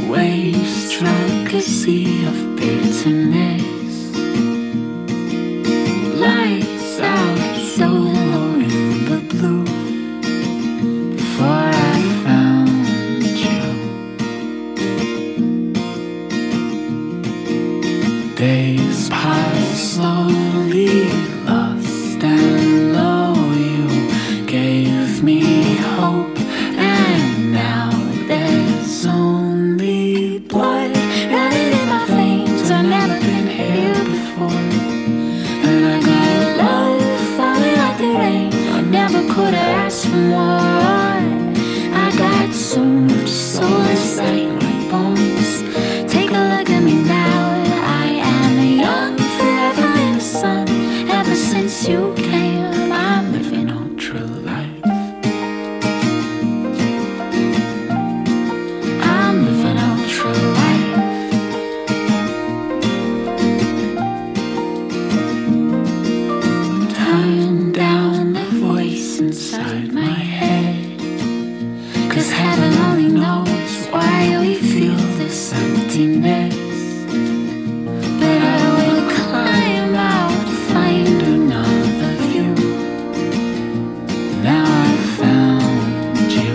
Waves struck a sea of bitterness. Lights out so low in the blue. Before I found you, days passed slowly, lost and low. You gave me hope, and now there's only blood running in my veins. I've never been here before, and I got love falling like the rain. I never could have asked for more. I got so much soul inside my bones. Take a look at me now. I am young, forever in the sun. Ever since you came, I'm living ultra life. I'm living ultra life. Turn down the voice inside my head, 'cause heaven only knows why we feel this emptiness. But I will climb out to find another view. Now I found you.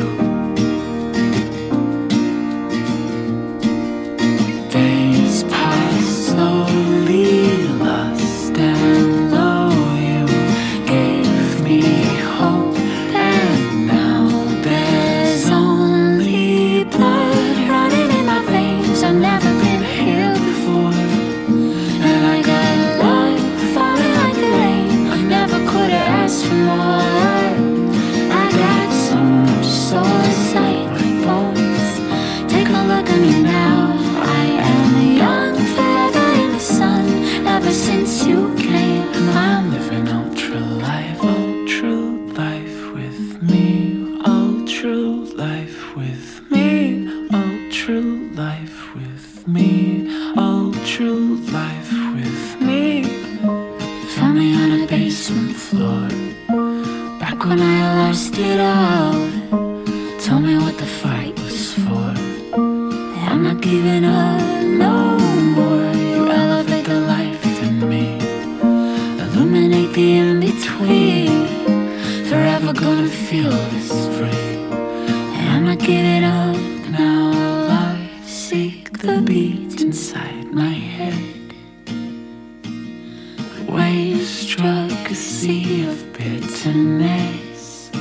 Days pass slowly, lost and low. You gave me hope, and now there's only blood running in my veins. I've never been here before, and I got love falling like the rain. I never could have asked for more. I got so much soul inside my bones. Take a look at me now. I am young, forever in the sun. Ever since you came, I'm living ultra life. Ultra life with me. Ultra life with me. Ultra life with me. Ultra life with me. Found me on a basement floor, back when I lost it all. Told me what the fight was for. I'm not giving up no more. You elevate the life in me, illuminate the in-between. Forever gonna feel this free, and I'm not giving up now. Life, seek the beat inside my head. Waves struck a sea of bitterness.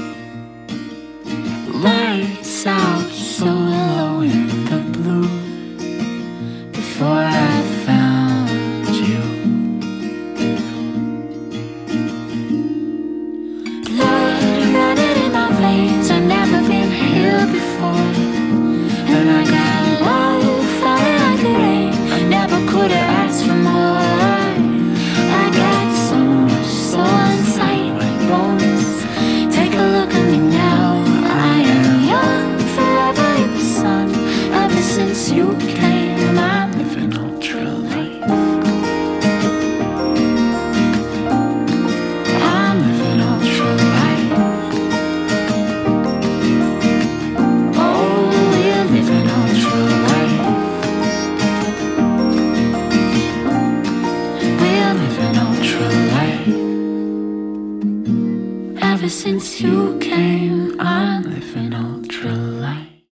Lights out so low in the blue. Before I found you, blood running in my veins. I've never been here before, and I got love falling like the rain. I never could have asked for more. I got so much soul inside my bones. Take a look at me now. I am young, forever in the sun. Ever since you came, I'm living ultra life. I'm living ultra life. Oh, we're living ultra life. We're living ultra life. Ever since you came, I'm living ultra life.